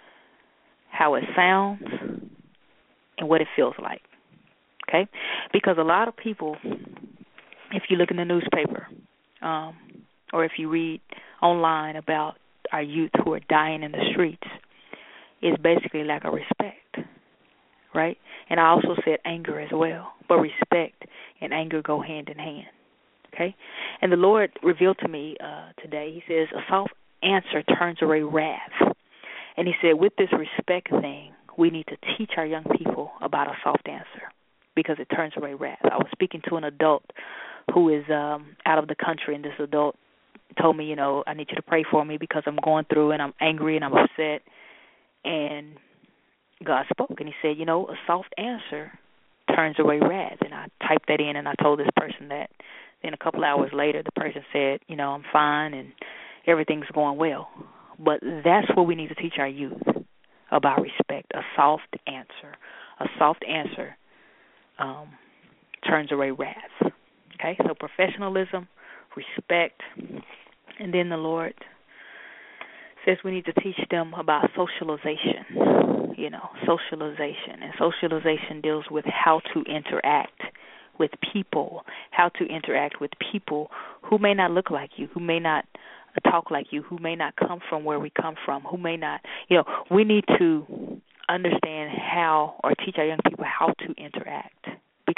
how it sounds, and what it feels like, okay? Because a lot of people, if you look in the newspaper, um, or if you read online about our youth who are dying in the streets, it's basically lack of respect, right? And I also said anger as well, but respect and anger go hand in hand, okay? And the Lord revealed to me uh, today, he says, a soft answer turns away wrath. And he said, with this respect thing, we need to teach our young people about a soft answer because it turns away wrath. I was speaking to an adult who is um, out of the country, and this adult told me, you know, I need you to pray for me because I'm going through and I'm angry and I'm upset. And God spoke, and he said, you know, a soft answer turns away wrath. And I typed that in, and I told this person that. Then a couple hours later, the person said, you know, I'm fine and everything's going well. But that's what we need to teach our youth about respect, a soft answer. A soft answer um, turns away wrath. Okay, so professionalism, respect, and then the Lord says we need to teach them about socialization, you know, socialization. And socialization deals with how to interact with people, how to interact with people who may not look like you, who may not talk like you, who may not come from where we come from, who may not, you know, we need to understand how or teach our young people how to interact.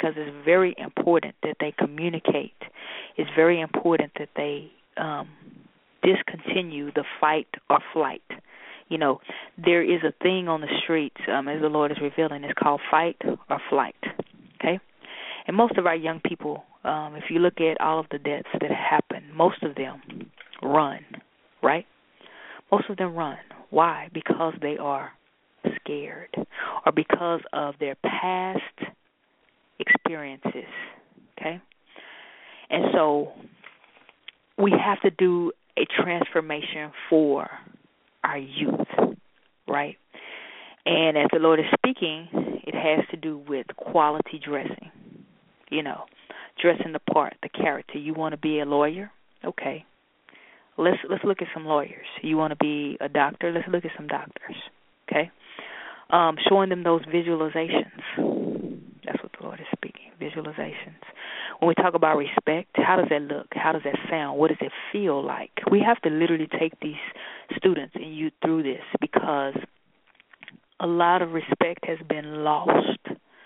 because it's very important that they communicate. It's very important that they um, discontinue the fight or flight. You know, there is a thing on the streets, um, as the Lord is revealing, it's called fight or flight, okay? And most of our young people, um, if you look at all of the deaths that happen, most of them run, right? Most of them run. Why? Because they are scared or because of their past experiences, okay? And so we have to do a transformation for our youth, right? And as the Lord is speaking, it has to do with quality dressing, you know, dressing the part, the character. You want to be a lawyer? Okay. Let's let's look at some lawyers. You want to be a doctor? Let's look at some doctors, okay? Um, showing them those visualizations. That's what the Lord is speaking, visualizations. When we talk about respect, how does that look? How does that sound? What does it feel like? We have to literally take these students and youth through this because a lot of respect has been lost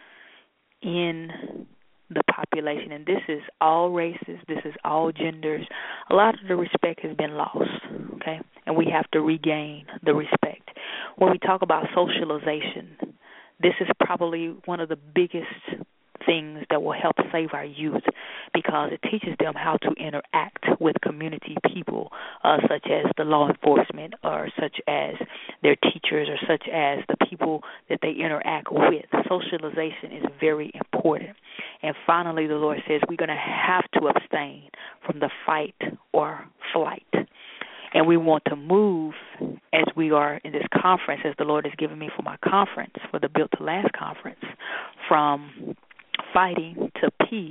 in the population, and this is all races, this is all genders. A lot of the respect has been lost, okay? And we have to regain the respect. When we talk about socialization, this is probably one of the biggest things that will help save our youth because it teaches them how to interact with community people, uh, such as the law enforcement or such as their teachers or such as the people that they interact with. Socialization is very important. And finally, the Lord says we're going to have to abstain from the fight or flight. And we want to move as we are in this conference, as the Lord has given me for my conference, for the Built to Last conference, from fighting to peace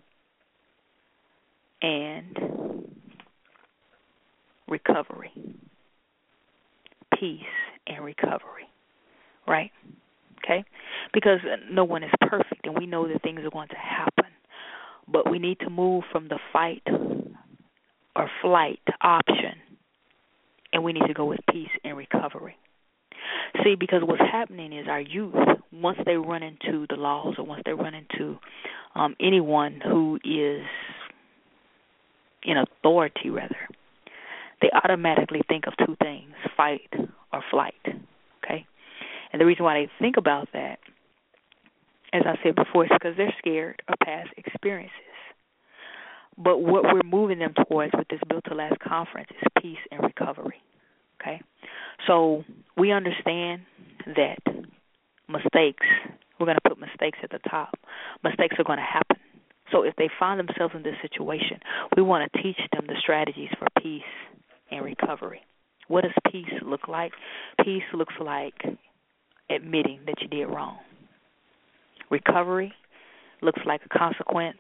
and recovery. Peace and recovery, right? Okay? Because no one is perfect, and we know that things are going to happen. But we need to move from the fight or flight option, and we need to go with peace and recovery. See, because what's happening is our youth, once they run into the laws or once they run into um, anyone who is in authority, rather, they automatically think of two things, fight or flight, okay? And the reason why they think about that, as I said before, is because they're scared of past experiences. But what we're moving them towards with this Built to Last conference is peace and recovery, okay? So we understand that mistakes, we're going to put mistakes at the top. Mistakes are going to happen. So if they find themselves in this situation, we want to teach them the strategies for peace and recovery. What does peace look like? Peace looks like admitting that you did wrong. Recovery looks like a consequence,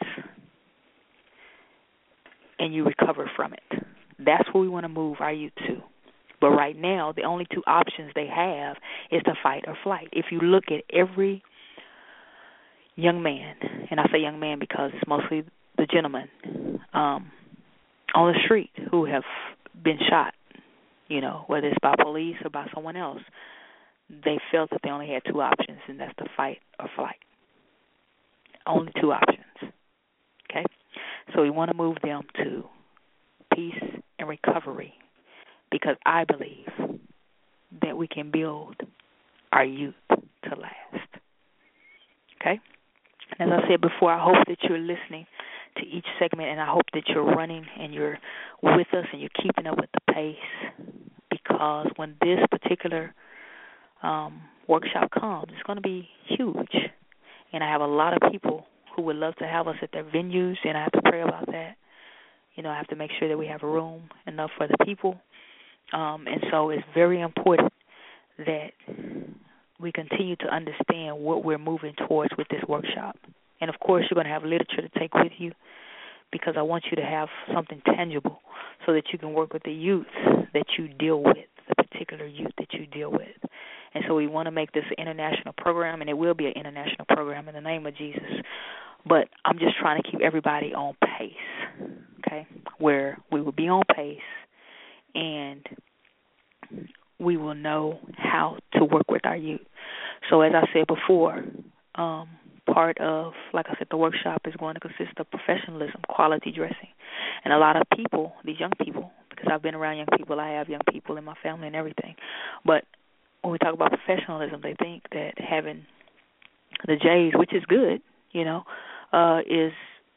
and you recover from it. That's where we want to move our youth to. But right now, the only two options they have is to fight or flight. If you look at every young man, and I say young man because it's mostly the gentlemen um, on the street who have been shot, you know, whether it's by police or by someone else, they felt that they only had two options, and that's to fight or flight. Only two options, okay? So we want to move them to peace and recovery because I believe that we can build our youth to last, okay? As I said before, I hope that you're listening to each segment, and I hope that you're running and you're with us and you're keeping up with the pace because when this particular um, workshop comes, it's going to be huge. And I have a lot of people who would love to have us at their venues, and I have to pray about that. You know, I have to make sure that we have room enough for the people. Um, and so it's very important that we continue to understand what we're moving towards with this workshop. And, of course, you're going to have literature to take with you because I want you to have something tangible so that you can work with the youth that you deal with, the particular youth that you deal with. And so we want to make this an international program, and it will be an international program in the name of Jesus. But I'm just trying to keep everybody on pace, okay, where we will be on pace and we will know how to work with our youth. So as I said before, um, part of, like I said, the workshop is going to consist of professionalism, quality dressing. And a lot of people, these young people, because I've been around young people, I have young people in my family and everything. But when we talk about professionalism, they think that having the J's, which is good, you know, uh, is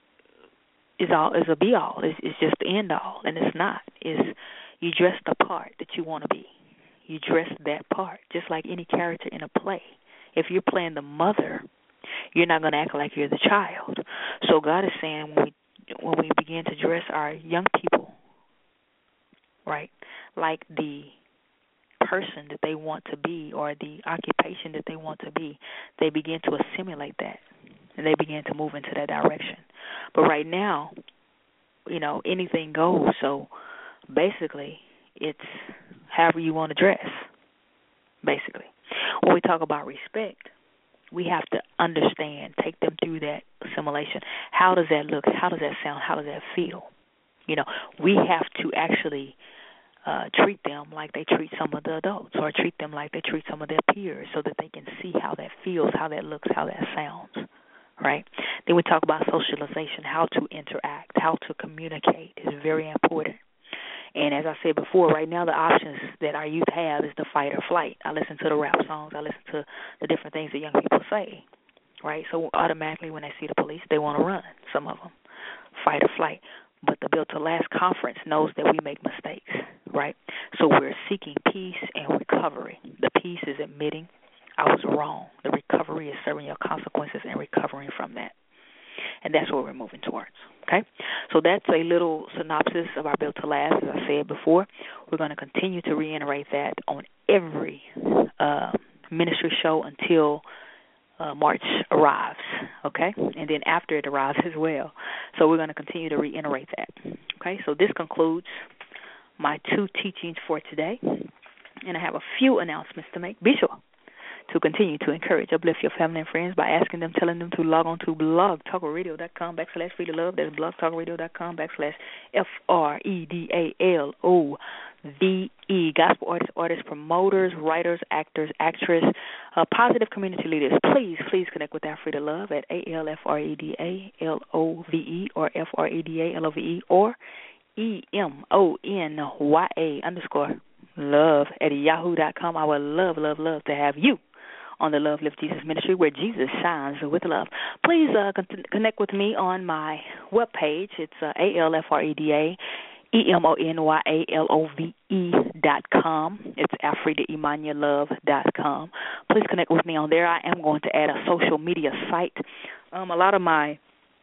is all is a be all. It's, it's just the end all, and it's not. It's you dress the part that you want to be. You dress that part, just like any character in a play. If you're playing the mother, you're not going to act like you're the child. So God is saying when we when we begin to dress our young people, right, like the person that they want to be or the occupation that they want to be, they begin to assimilate that, and they begin to move into that direction. But right now, you know, anything goes. So basically, it's however you want to dress, basically. When we talk about respect, we have to understand, take them through that assimilation. How does that look? How does that sound? How does that feel? You know, we have to actually uh, treat them like they treat some of the adults, or treat them like they treat some of their peers, so that they can see how that feels, how that looks, how that sounds, right? Then we talk about socialization, how to interact, how to communicate is very important. And as I said before, right now the options that our youth have is the fight or flight. I listen to the rap songs. I listen to the different things that young people say, right? So automatically when they see the police, they want to run, some of them, fight or flight. But the Built to Last conference knows that we make mistakes, right? So we're seeking peace and recovery. The peace is admitting I was wrong. The recovery is serving your consequences and recovering from that. And that's what we're moving towards, okay? So that's a little synopsis of our Built to Last. As I said before, we're going to continue to reiterate that on every uh, ministry show until uh, March arrives, okay? And then after it arrives as well. So we're going to continue to reiterate that, okay? So this concludes my two teachings for today. And I have a few announcements to make. Be sure to continue to encourage, uplift your family and friends by asking them, telling them to log on to blogtalkradio.com backslash Free to Love. That's blogtalkradio.com backslash F R E D A L O V E. Gospel artists, artists, promoters, writers, actors, actress, uh, positive community leaders. Please, please connect with our Free to Love at A L F R E D A L O V E or F R E D A L O V E or E M O N Y A underscore love at yahoo dot com. I would love, love, love to have you on the Love Lift Jesus Ministry, where Jesus shines with love. Please uh, con- connect with me on my webpage. It's uh, A L F R E D A E M O N Y A L O V E dot com. It's Afrida Imanya Love dot com. Please connect with me on there. I am going to add a social media site. Um, a lot of my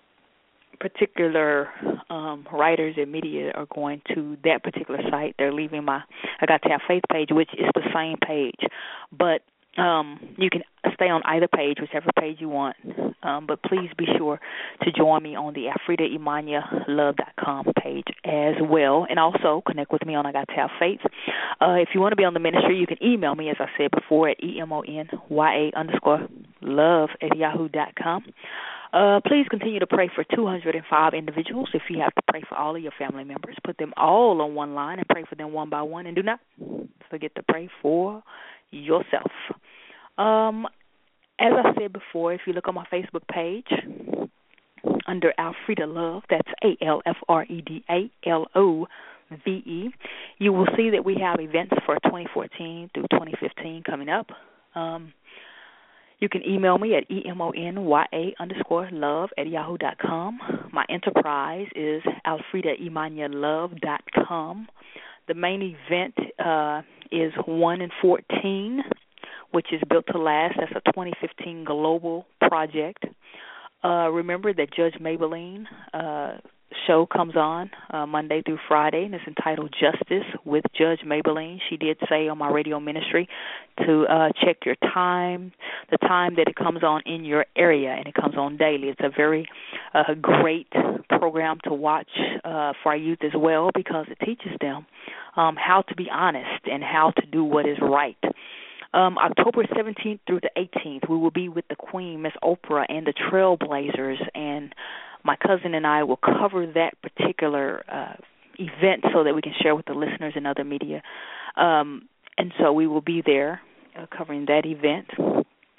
particular um, writers and media are going to that particular site. They're leaving my I Got to Have Faith page, which is the same page, but Um, you can stay on either page, whichever page you want, um, but please be sure to join me on the Afrida Imanya Love dot com page as well, and also connect with me on I Got to Have Faith. Uh, if you want to be on the ministry, you can email me, as I said before, at E M O N Y A underscore love at yahoo dot com. Uh, please continue to pray for two hundred five individuals. If you have to pray for all of your family members, put them all on one line and pray for them one by one, and do not forget to pray for yourself. Um, as I said before, if you look on my Facebook page under Alfreda Love, that's A L F R E D A L O V E, you will see that we have events for twenty fourteen through twenty fifteen coming up. Um, you can email me at E M O N Y A underscore love at yahoo dot com. My enterprise is Alfreda Imanya Love dot com. The main event uh, is one in fourteen, which is Built to Last. That's a twenty fifteen global project. Uh, remember that Judge Maybelline uh, show comes on uh, Monday through Friday, and it's entitled Justice with Judge Maybelline. She did say on my radio ministry to uh, check your time, the time that it comes on in your area, and it comes on daily. It's a very uh, great program to watch uh, for our youth as well, because it teaches them um, how to be honest and how to do what is right. Um, October seventeenth through the eighteenth, we will be with the Queen, Miss Oprah, and the Trailblazers, and my cousin and I will cover that particular uh, event so that we can share with the listeners and other media. Um, and so we will be there uh, covering that event.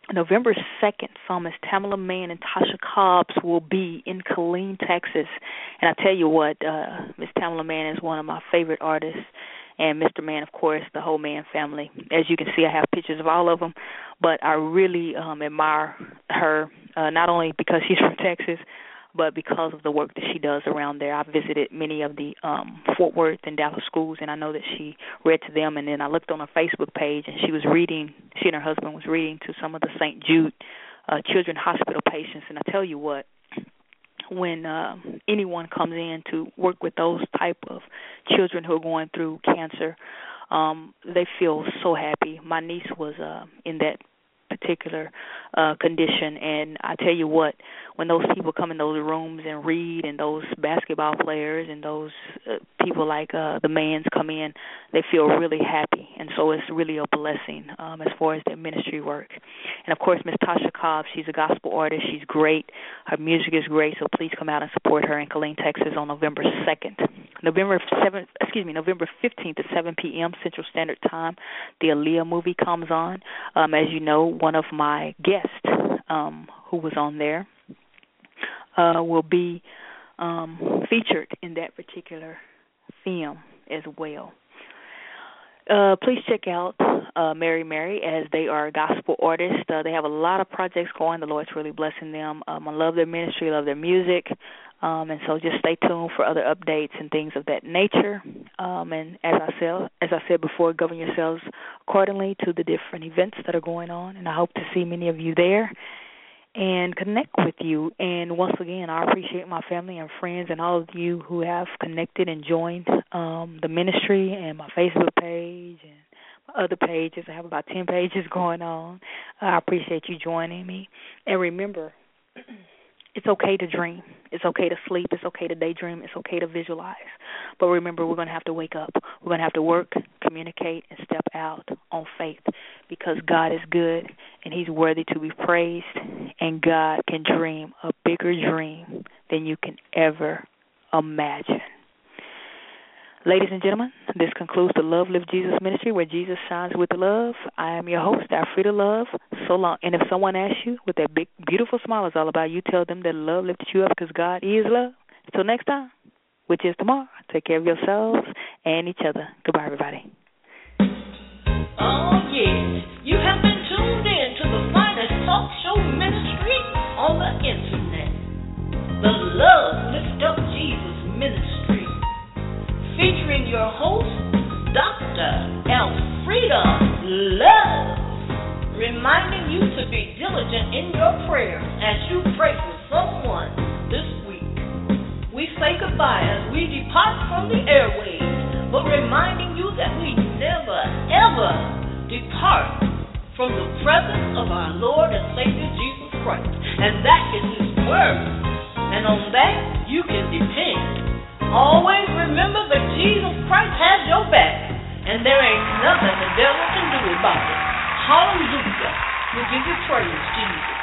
November second, Psalmist Tamala Mann and Tasha Cobbs will be in Killeen, Texas. And I tell you what, uh, Miss Tamala Mann is one of my favorite artists. And Mister Mann, of course, the whole Mann family. As you can see, I have pictures of all of them. But I really um, admire her, uh, not only because she's from Texas, but because of the work that she does around there. I visited many of the um, Fort Worth and Dallas schools, and I know that she read to them. And then I looked on her Facebook page, and she was reading, she and her husband was reading to some of the Saint Jude uh, Children's Hospital patients. And I tell you what, when uh, anyone comes in to work with those type of children who are going through cancer, um, they feel so happy. My niece was uh, in that particular uh, condition, and I tell you what, when those people come in those rooms and read, and those basketball players and those uh, people like uh, the Manns come in, they feel really happy, and so it's really a blessing um, as far as their ministry work. And of course, Miss Tasha Cobb, she's a gospel artist. She's great. Her music is great, so please come out and support her in Killeen, Texas on November second. November seventh, excuse me, November fifteenth at seven p.m. Central Standard Time, the Aaliyah movie comes on. Um, as you know, one of my guests um, who was on there uh, will be um, featured in that particular film as well. Uh, please check out uh, Mary Mary, as they are a gospel artist. Uh, they have a lot of projects going. The Lord's really blessing them. Um, I love their ministry, love their music. Um, and so just stay tuned for other updates and things of that nature. Um, and as I said, as I said before, govern yourselves accordingly to the different events that are going on. And I hope to see many of you there and connect with you. And once again, I appreciate my family and friends and all of you who have connected and joined um, the ministry and my Facebook page and my other pages. I have about ten pages going on. I appreciate you joining me. And remember, it's okay to dream. It's okay to sleep. It's okay to daydream. It's okay to visualize. But remember, we're going to have to wake up. We're going to have to work, communicate, and step out on faith, because God is good and he's worthy to be praised, and God can dream a bigger dream than you can ever imagine. Ladies and gentlemen, this concludes the Love Live Jesus ministry, where Jesus shines with love. I am your host, Alfreda Love. So long. And if someone asks you what that big, beautiful smile is all about, you tell them that love lifted you up because God is love. Until next time, which is tomorrow, take care of yourselves and each other. Goodbye, everybody. Oh, yes. You have been tuned in to the finest talk show ministry on the internet. The Love Lift Up Jesus ministry. Featuring your host, Doctor Alfreda Love, reminding you to be diligent in your prayers as you pray for someone this week. We say goodbye as we depart from the airwaves, but reminding you that we never, ever depart from the presence of our Lord and Savior Jesus Christ, and that is His Word, and on that you can depend. Always remember that Jesus Christ has your back, and there ain't nothing the devil can do about it. Hallelujah. We give you praise, Jesus.